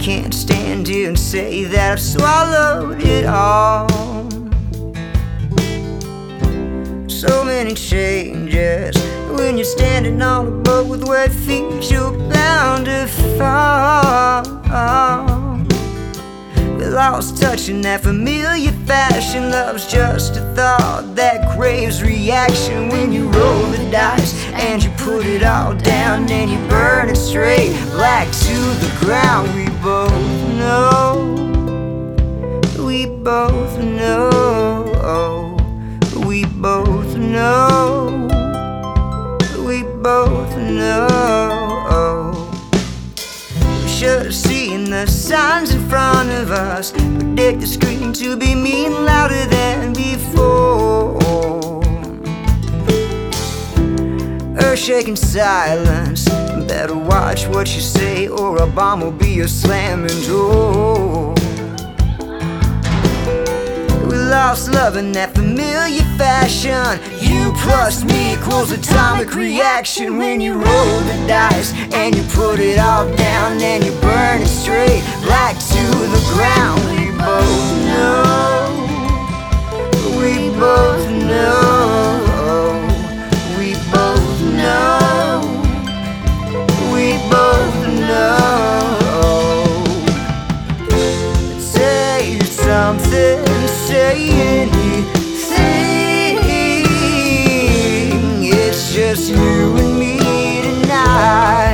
can't stand here and say that I've swallowed it all. So many changes. When you're standing on a boat with wet feet, you're bound to fall. We lost touch in that familiar fashion. Love's just a thought that craves reaction. When you roll the dice and you put it all down and you burn it straight black to the ground. We both know, we both know, we both know, we both know. We should have seen the signs in front of us, predict the scream to be mean louder than before. Earth-shaking silence, better watch what you say or a bomb will be a slamming door. We lost love in that familiar fashion. You plus me equals atomic reaction. When you roll the dice and you put it all down and you burn it straight black to the ground. We both know, we both know, we both know, we both know. Say something, say anything. It's just you and me tonight.